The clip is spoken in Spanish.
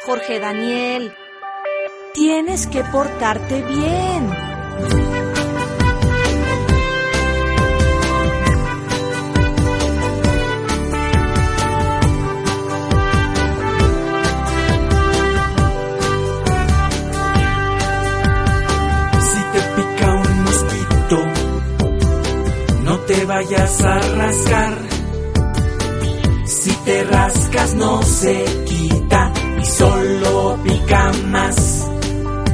Jorge Daniel, tienes que portarte bien. Si te pica un mosquito, no te vayas a rascar. Si te rascas no se quita y solo pica más.